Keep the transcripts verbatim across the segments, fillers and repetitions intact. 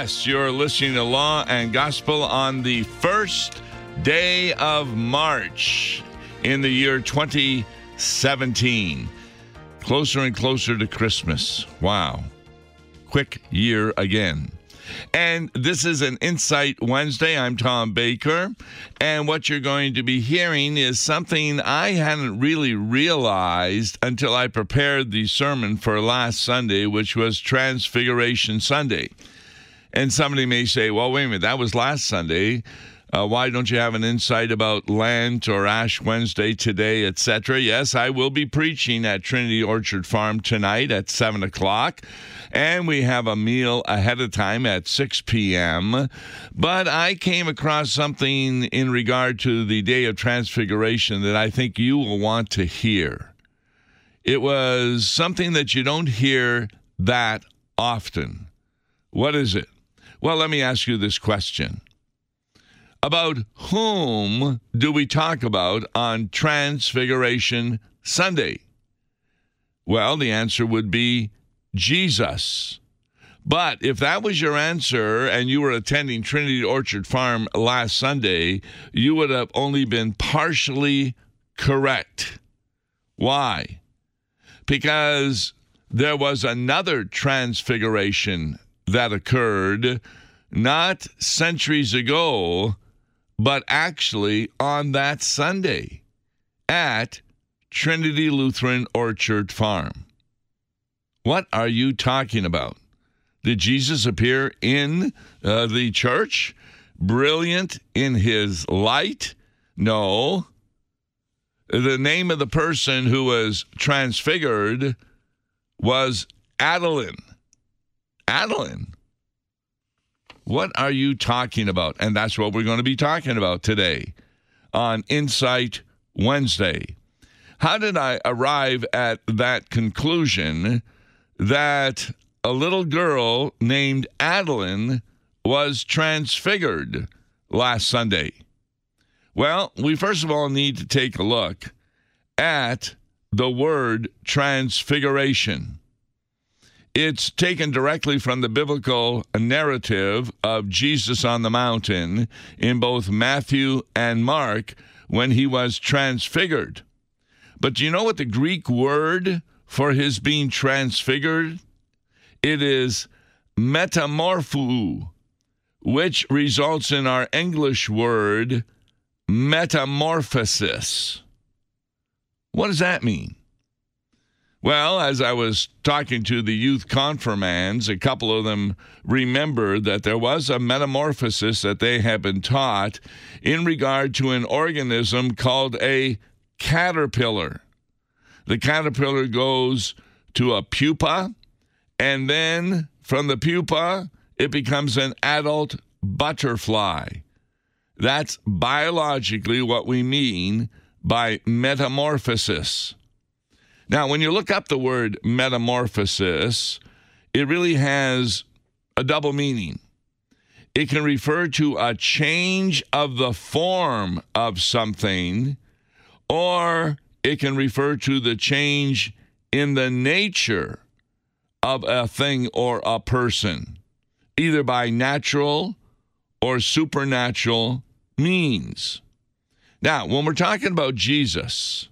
Yes, you're listening to Law and Gospel on the first day of March in the year twenty seventeen. Closer and closer to Christmas. Wow. Quick year again. And this is an Insight Wednesday. I'm Tom Baker. And what you're going to be hearing is something I hadn't really realized until I prepared the sermon for last Sunday, which was Transfiguration Sunday. And somebody may say, well, wait a minute, that was last Sunday. Uh, why don't you have an insight about Lent or Ash Wednesday today, et cetera? Yes, I will be preaching at Trinity Orchard Farm tonight at seven o'clock. And we have a meal ahead of time at six p.m. But I came across something in regard to the Day of Transfiguration that I think you will want to hear. It was something that you don't hear that often. What is it? Well, let me ask you this question. About whom do we talk about on Transfiguration Sunday? Well, the answer would be Jesus. But if that was your answer and you were attending Trinity Orchard Farm last Sunday, you would have only been partially correct. Why? Because there was another transfiguration that occurred not centuries ago, but actually on that Sunday at Trinity Lutheran Orchard Farm. What are you talking about? Did Jesus appear in uh, the church, brilliant in his light? No. The name of the person who was transfigured was Adeline. Adeline. What are you talking about? And that's what we're going to be talking about today on Insight Wednesday. How did I arrive at that conclusion that a little girl named Adeline was transfigured last Sunday? Well, we first of all need to take a look at the word transfiguration. It's taken directly from the biblical narrative of Jesus on the mountain in both Matthew and Mark when he was transfigured. But do you know what the Greek word for his being transfigured? It is metamorphou, which results in our English word metamorphosis. What does that mean? Well, as I was talking to the youth confirmands, a couple of them remembered that there was a metamorphosis that they had been taught in regard to an organism called a caterpillar. The caterpillar goes to a pupa, and then from the pupa, it becomes an adult butterfly. That's biologically what we mean by metamorphosis. Now, when you look up the word metamorphosis, it really has a double meaning. It can refer to a change of the form of something, or it can refer to the change in the nature of a thing or a person, either by natural or supernatural means. Now, when we're talking about Jesus,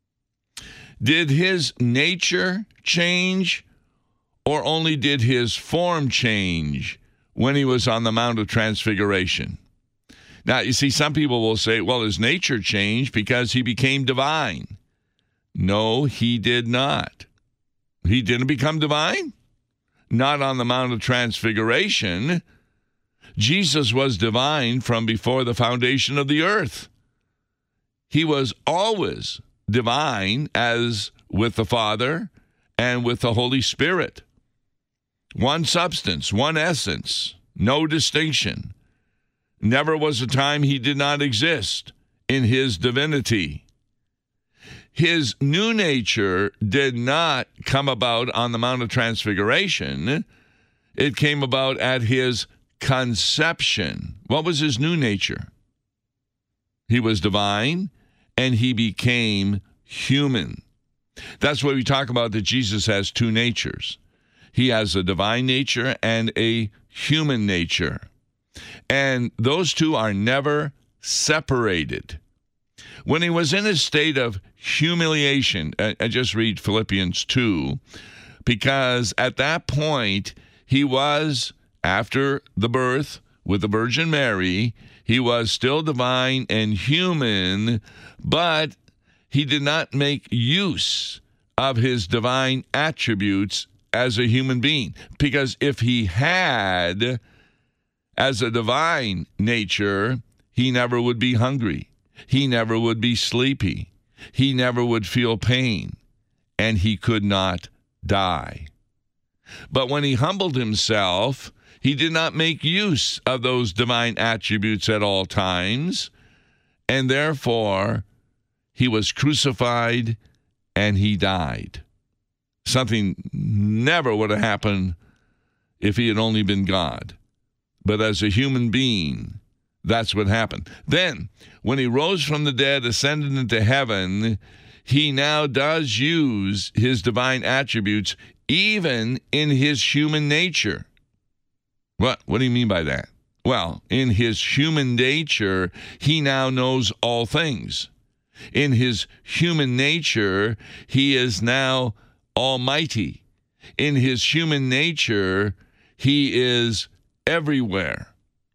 did his nature change, or only did his form change when he was on the Mount of Transfiguration? Now, you see, some people will say, well, his nature changed because he became divine. No, he did not. He didn't become divine? Not on the Mount of Transfiguration. Jesus was divine from before the foundation of the earth. He was always divine, as with the Father and with the Holy Spirit. One substance, one essence, no distinction. Never was a time he did not exist in his divinity. His new nature did not come about on the Mount of Transfiguration. It came about at his conception. What was his new nature? He was divine, and he became human. That's why we talk about that Jesus has two natures. He has a divine nature and a human nature. And those two are never separated. When he was in a state of humiliation, I, I just read Philippians two, because at that point, he was, after the birth with the Virgin Mary, he was still divine and human, but he did not make use of his divine attributes as a human being. Because if he had, as a divine nature, he never would be hungry. He never would be sleepy. He never would feel pain. And he could not die. But when he humbled himself, he did not make use of those divine attributes at all times. And therefore, he was crucified and he died. Something never would have happened if he had only been God. But as a human being, that's what happened. Then, when he rose from the dead, ascended into heaven, he now does use his divine attributes even in his human nature. What? What do you mean by that? Well, in his human nature, he now knows all things. In his human nature, he is now almighty. In his human nature, he is everywhere.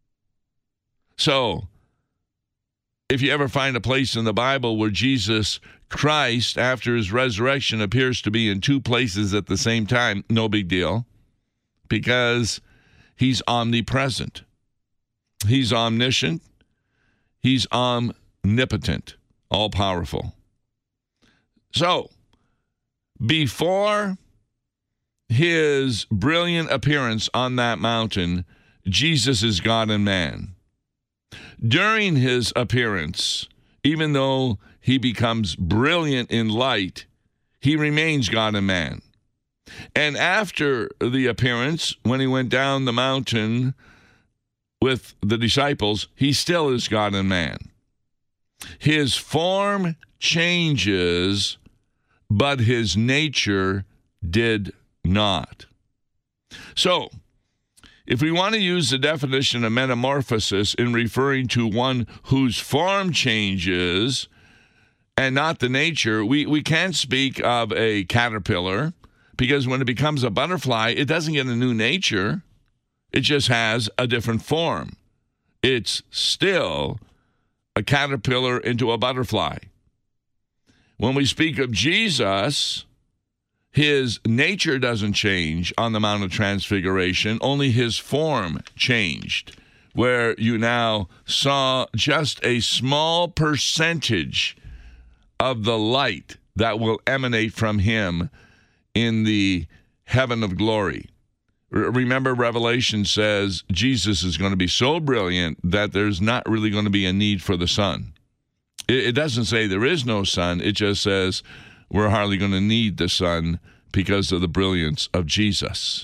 So, if you ever find a place in the Bible where Jesus Christ, after his resurrection, appears to be in two places at the same time, no big deal, because he's omnipresent. He's omniscient. He's omnipotent, all-powerful. So, before his brilliant appearance on that mountain, Jesus is God and man. During his appearance, even though he becomes brilliant in light, he remains God and man. And after the appearance, when he went down the mountain with the disciples, he still is God and man. His form changes, but his nature did not. So, if we want to use the definition of metamorphosis in referring to one whose form changes and not the nature, we, we can't speak of a caterpillar, because when it becomes a butterfly, it doesn't get a new nature. It just has a different form. It's still a caterpillar into a butterfly. When we speak of Jesus, his nature doesn't change on the Mount of Transfiguration, only his form changed, where you now saw just a small percentage of the light that will emanate from him in the heaven of glory. Remember, Revelation says Jesus is going to be so brilliant that there's not really going to be a need for the sun. It doesn't say there is no sun. It just says we're hardly going to need the sun because of the brilliance of Jesus.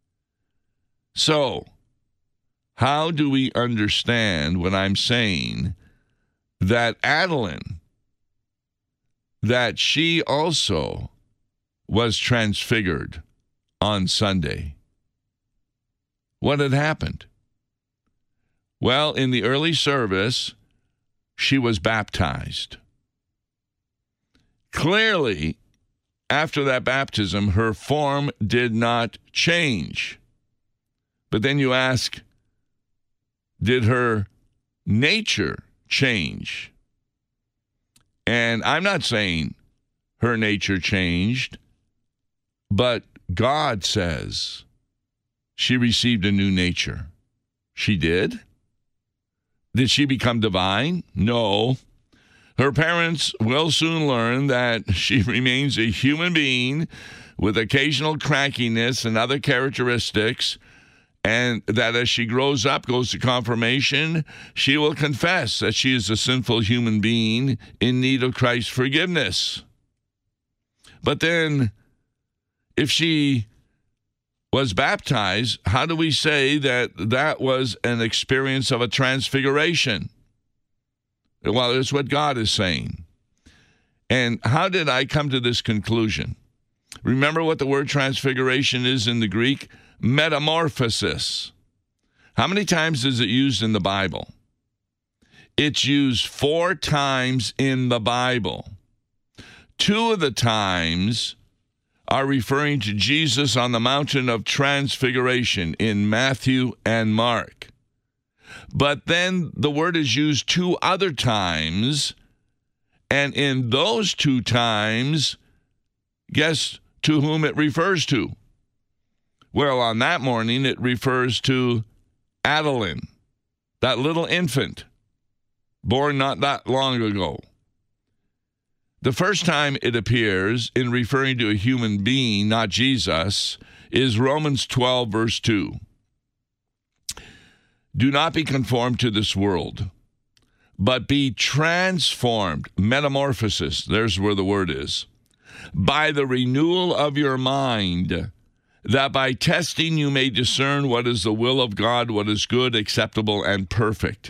So, how do we understand when I'm saying that Adeline, that she also was transfigured on Sunday? What had happened? Well, in the early service, she was baptized. Clearly, after that baptism, her form did not change. But then you ask, did her nature change? And I'm not saying her nature changed, but God says she received a new nature. She did? Did she become divine? No. Her parents will soon learn that she remains a human being with occasional crankiness and other characteristics, and that as she grows up, goes to confirmation, she will confess that she is a sinful human being in need of Christ's forgiveness. But then, if she was baptized, how do we say that that was an experience of a transfiguration? Well, it's what God is saying. And how did I come to this conclusion? Remember what the word transfiguration is in the Greek? Metamorphosis. How many times is it used in the Bible? It's used four times in the Bible. Two of the times are referring to Jesus on the mountain of transfiguration in Matthew and Mark. But then the word is used two other times, and in those two times, guess to whom it refers to? Well, on that morning, it refers to Adeline, that little infant, born not that long ago. The first time it appears in referring to a human being, not Jesus, is Romans twelve, verse two. Do not be conformed to this world, but be transformed, metamorphosis, there's where the word is, by the renewal of your mind, that by testing you may discern what is the will of God, what is good, acceptable, and perfect.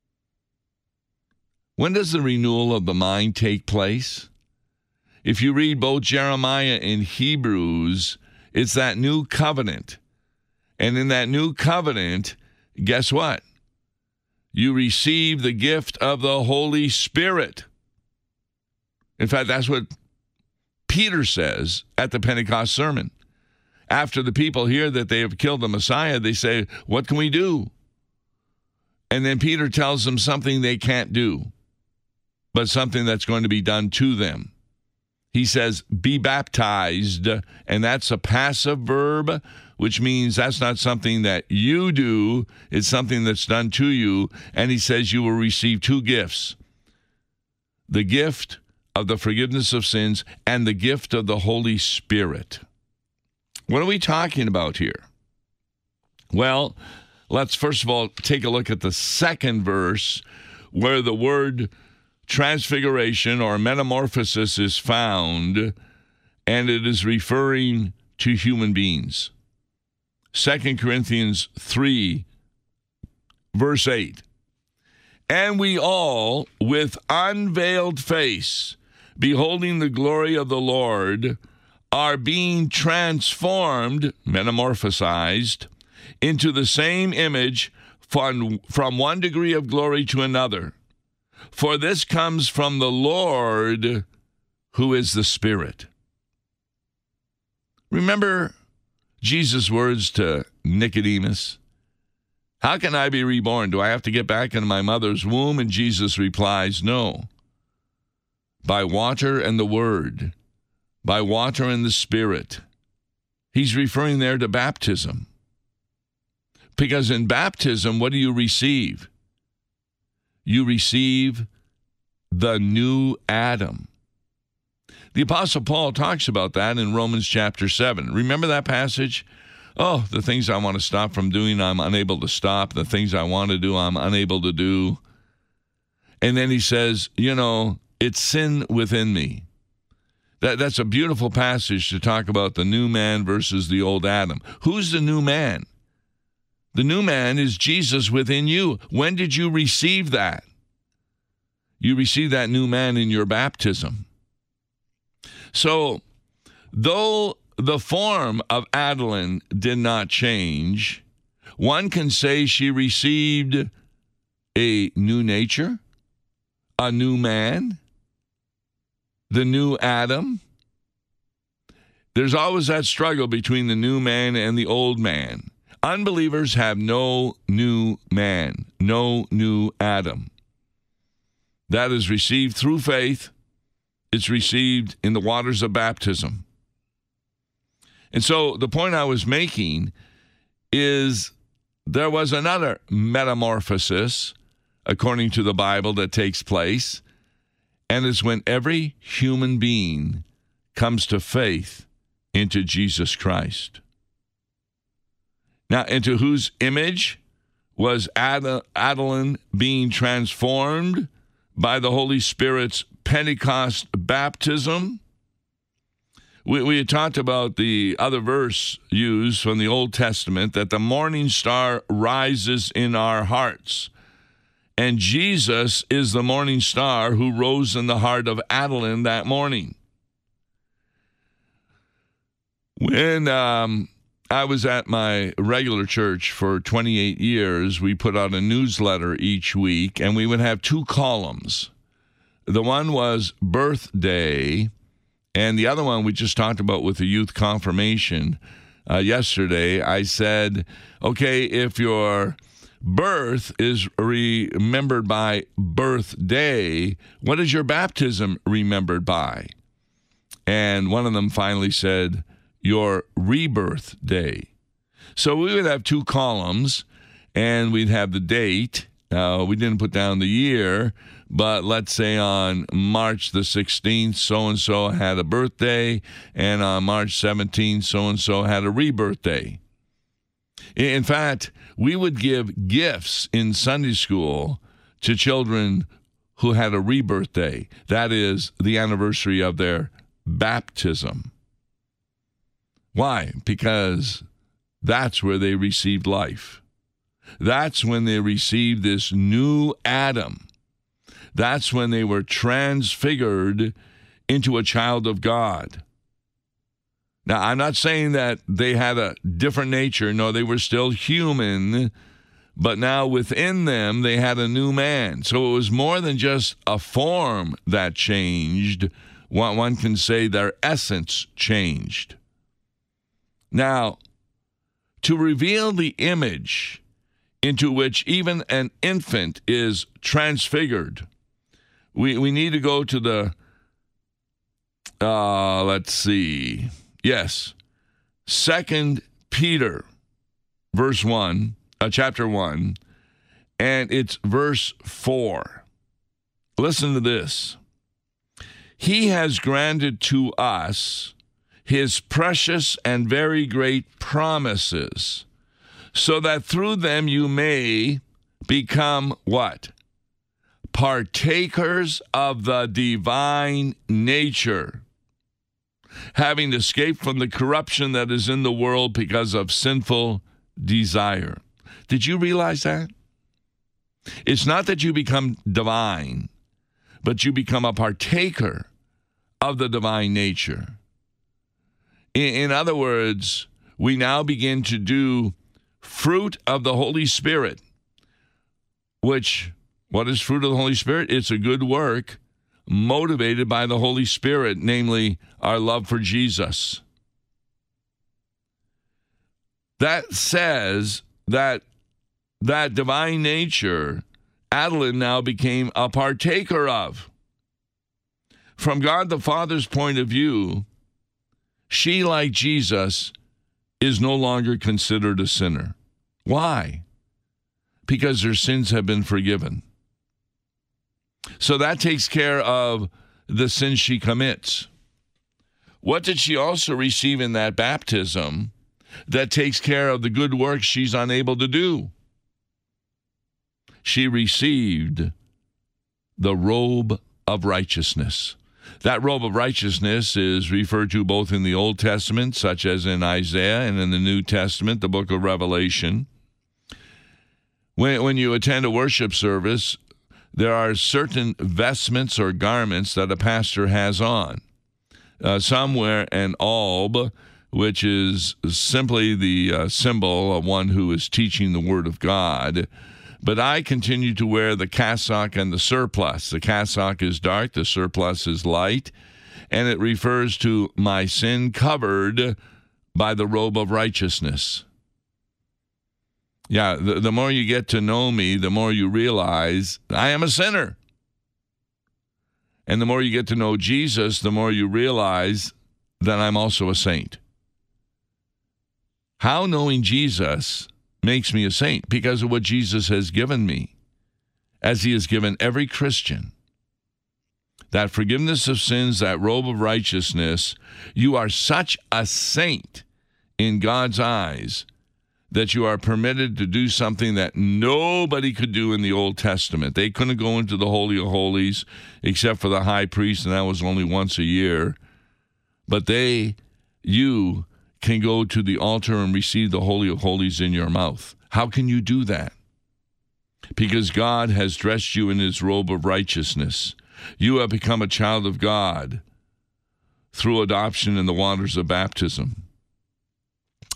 When does the renewal of the mind take place? If you read both Jeremiah and Hebrews, it's that new covenant. And in that new covenant, guess what? You receive the gift of the Holy Spirit. In fact, that's what Peter says at the Pentecost sermon. After the people hear that they have killed the Messiah, they say, what can we do? And then Peter tells them something they can't do, but something that's going to be done to them. He says, be baptized, and that's a passive verb, which means that's not something that you do, it's something that's done to you. And he says you will receive two gifts, the gift of the forgiveness of sins and the gift of the Holy Spirit. What are we talking about here? Well, let's first of all take a look at the second verse where the word transfiguration or metamorphosis is found, and it is referring to human beings. Second Corinthians three, verse eight. And we all, with unveiled face, beholding the glory of the Lord, are being transformed, metamorphosized, into the same image from, from one degree of glory to another. For this comes from the Lord, who is the Spirit. Remember Jesus' words to Nicodemus? How can I be reborn? Do I have to get back into my mother's womb? And Jesus replies, no. By water and the Word. By water and the Spirit. He's referring there to baptism. Because in baptism, what do you receive? You receive the new Adam. The Apostle Paul talks about that in Romans chapter seven. Remember that passage? Oh, the things I want to stop from doing, I'm unable to stop. The things I want to do, I'm unable to do. And then he says, you know, it's sin within me. That, that's a beautiful passage to talk about the new man versus the old Adam. Who's the new man? The new man is Jesus within you. When did you receive that? You received that new man in your baptism. So, though the form of Adeline did not change, one can say she received a new nature, a new man, the new Adam. There's always that struggle between the new man and the old man. Unbelievers have no new man, no new Adam. That is received through faith. It's received in the waters of baptism. And so the point I was making is there was another metamorphosis, according to the Bible, that takes place, and it's when every human being comes to faith into Jesus Christ. Now, into whose image was Ad- Adeline being transformed by the Holy Spirit's Pentecost baptism? We, we had talked about the other verse used from the Old Testament, that the morning star rises in our hearts. And Jesus is the morning star who rose in the heart of Adeline that morning. When um, I was at my regular church for twenty-eight years, we put out a newsletter each week, and we would have two columns. The one was birthday, and the other one we just talked about with the youth confirmation. Uh, yesterday, I said, okay, if your birth is remembered by birthday, what is your baptism remembered by? And one of them finally said, your rebirth day. So we would have two columns, and we'd have the date. Uh, we didn't put down the year, but let's say on March the sixteenth, so-and-so had a birthday, and on March seventeenth, so-and-so had a rebirth day. In fact, we would give gifts in Sunday school to children who had a rebirth day. That is the anniversary of their baptism. Why? Because that's where they received life. That's when they received this new Adam. That's when they were transfigured into a child of God. Now, I'm not saying that they had a different nature. No, they were still human, but now within them, they had a new man. So it was more than just a form that changed. One, one can say their essence changed. Now, to reveal the image into which even an infant is transfigured, we, we need to go to the, uh, let's see, yes, Second Peter, verse one, uh, chapter one, and it's verse four. Listen to this. He has granted to us his precious and very great promises, so that through them you may become what? Partakers of the divine nature, having escaped from the corruption that is in the world because of sinful desire. Did you realize that? It's not that you become divine, but you become a partaker of the divine nature. In other words, we now begin to do fruit of the Holy Spirit, which, what is fruit of the Holy Spirit? It's a good work motivated by the Holy Spirit, namely our love for Jesus. That says that that divine nature, Adeline now became a partaker of. From God the Father's point of view, she, like Jesus, is no longer considered a sinner. Why? Because her sins have been forgiven. So that takes care of the sins she commits. What did she also receive in that baptism that takes care of the good works she's unable to do? She received the robe of righteousness. That robe of righteousness is referred to both in the Old Testament, such as in Isaiah, and in the New Testament, the book of Revelation. When, when you attend a worship service, there are certain vestments or garments that a pastor has on. Uh, some wear an alb, which is simply the uh, symbol of one who is teaching the Word of God. But I continue to wear the cassock and the surplice. The cassock is dark, the surplice is light, and it refers to my sin covered by the robe of righteousness. Yeah, the, the more you get to know me, the more you realize I am a sinner. And the more you get to know Jesus, the more you realize that I'm also a saint. How knowing Jesus makes me a saint? Because of what Jesus has given me, as he has given every Christian. That forgiveness of sins, that robe of righteousness, you are such a saint in God's eyes that you are permitted to do something that nobody could do in the Old Testament. They couldn't go into the Holy of Holies except for the high priest, and that was only once a year. But they, you, can go to the altar and receive the Holy of Holies in your mouth. How can you do that? Because God has dressed you in his robe of righteousness. You have become a child of God through adoption in the waters of baptism.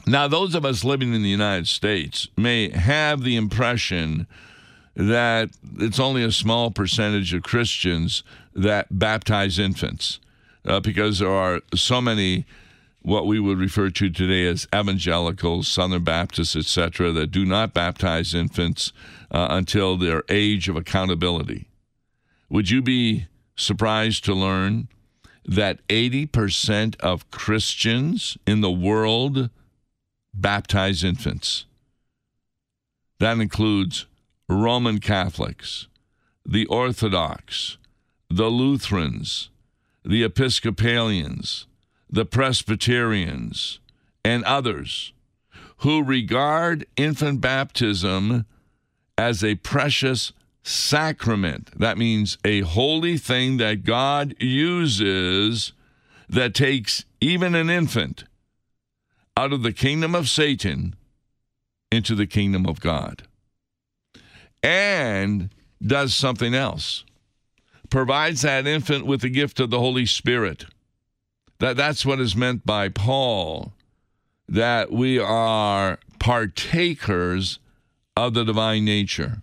Now, those of us living in the United States may have the impression that it's only a small percentage of Christians that baptize infants, uh, because there are so many what we would refer to today as evangelicals, Southern Baptists, et cetera, that do not baptize infants uh, until their age of accountability. Would you be surprised to learn that eighty percent of Christians in the world baptize infants? That includes Roman Catholics, the Orthodox, the Lutherans, the Episcopalians, the Presbyterians, and others who regard infant baptism as a precious sacrament. That means a holy thing that God uses that takes even an infant out of the kingdom of Satan into the kingdom of God. And does something else. Provides that infant with the gift of the Holy Spirit. That, that's what is meant by Paul, that we are partakers of the divine nature.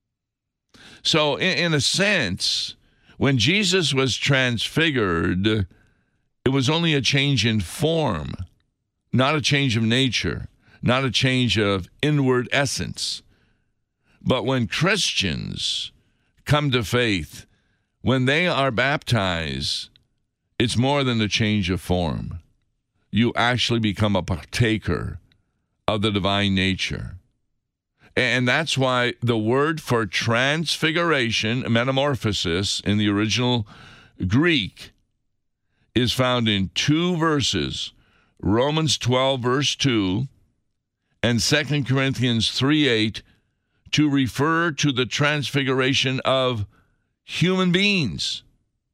So, in, in a sense, when Jesus was transfigured, it was only a change in form, not a change of nature, not a change of inward essence. But when Christians come to faith, when they are baptized, it's more than a change of form. You actually become a partaker of the divine nature. And that's why the word for transfiguration, metamorphosis, in the original Greek is found in two verses, Romans twelve, verse two, and Second Corinthians three eight, to refer to the transfiguration of human beings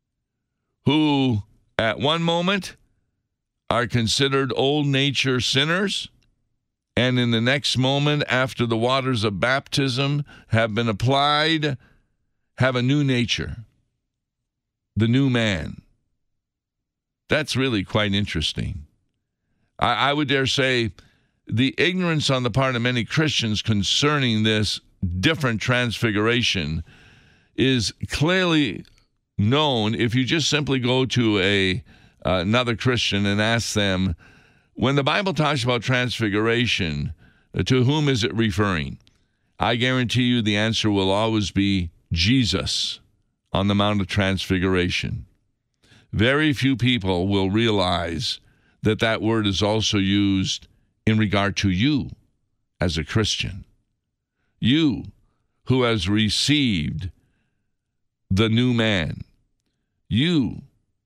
who at one moment are considered old nature sinners, and in the next moment, after the waters of baptism have been applied, have a new nature, the new man. That's really quite interesting. I, I would dare say the ignorance on the part of many Christians concerning this different transfiguration is clearly known if you just simply go to a uh, another Christian and ask them, when the Bible talks about transfiguration, uh, to whom is it referring? I guarantee you the answer will always be Jesus on the Mount of Transfiguration. Very few people will realize that that word is also used in regard to you as a Christian. You who has received the new man. You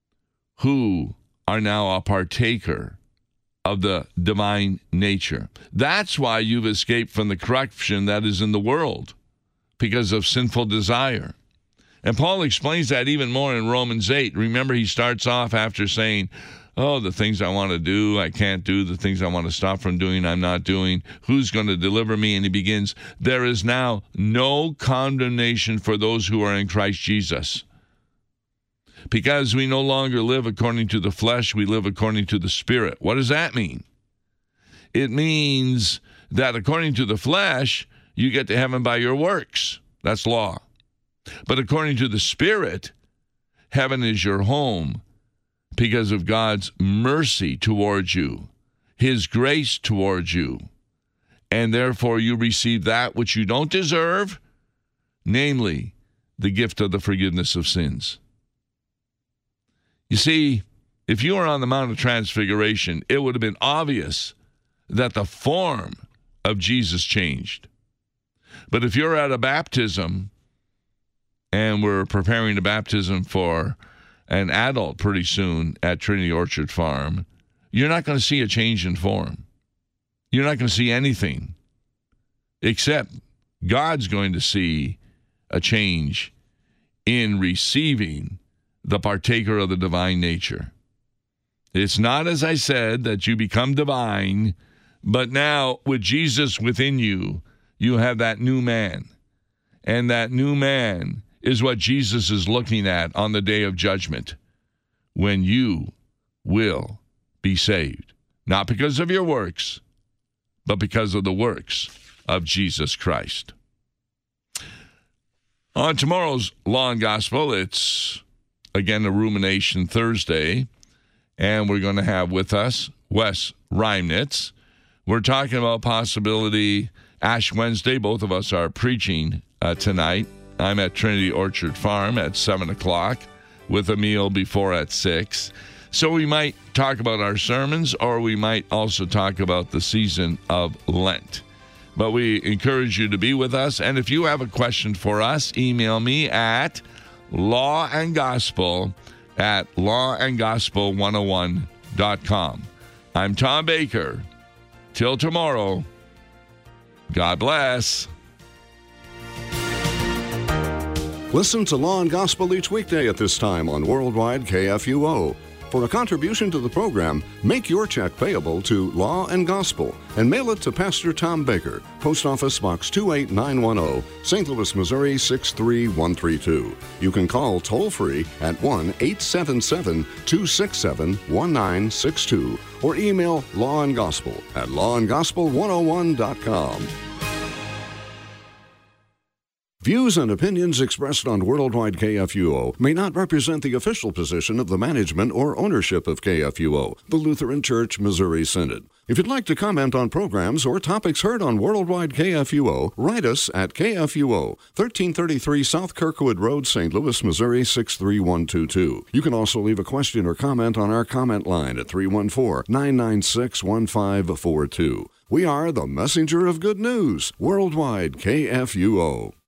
who are now a partaker of the divine nature. That's why you've escaped from the corruption that is in the world, because of sinful desire. And Paul explains that even more in Romans eight. Remember, he starts off after saying, oh, the things I want to do, I can't do. The things I want to stop from doing, I'm not doing. Who's going to deliver me? And he begins, there is now no condemnation for those who are in Christ Jesus. Because we no longer live according to the flesh, we live according to the Spirit. What does that mean? It means that according to the flesh, you get to heaven by your works. That's law. But according to the Spirit, heaven is your home because of God's mercy towards you, His grace towards you. And therefore you receive that which you don't deserve, namely the gift of the forgiveness of sins. You see, if you were on the Mount of Transfiguration, it would have been obvious that the form of Jesus changed. But if you're at a baptism, and we're preparing a baptism for an adult pretty soon at Trinity Orchard Farm, you're not going to see a change in form. You're not going to see anything, except God's going to see a change in receiving the partaker of the divine nature. It's not, as I said, that you become divine, but now with Jesus within you, you have that new man. And that new man is what Jesus is looking at on the day of judgment, when you will be saved. Not because of your works, but because of the works of Jesus Christ. On tomorrow's Law and Gospel, it's, again, a Rumination Thursday, and we're going to have with us Wes Reimnitz. We're talking about possibility Ash Wednesday. Both of us are preaching uh, tonight. I'm at Trinity Orchard Farm at seven o'clock with a meal before at six. So we might talk about our sermons, or we might also talk about the season of Lent. But we encourage you to be with us. And if you have a question for us, email me at lawandgospel at lawandgospel one oh one dot com. I'm Tom Baker. Till tomorrow, God bless. Listen to Law and Gospel each weekday at this time on Worldwide K F U O. For a contribution to the program, make your check payable to Law and Gospel and mail it to Pastor Tom Baker, Post Office Box two eight nine one zero, Saint Louis, Missouri six three one three two. You can call toll-free at one eight seven seven, two six seven, one nine six two or email Law and Gospel at law and gospel one oh one dot com. Views and opinions expressed on Worldwide K F U O may not represent the official position of the management or ownership of K F U O, the Lutheran Church Missouri Synod. If you'd like to comment on programs or topics heard on Worldwide K F U O, write us at K F U O, thirteen thirty-three South Kirkwood Road, Saint Louis, Missouri six three one two two. You can also leave a question or comment on our comment line at three one four, nine nine six, one five four two. We are the messenger of good news, Worldwide K F U O.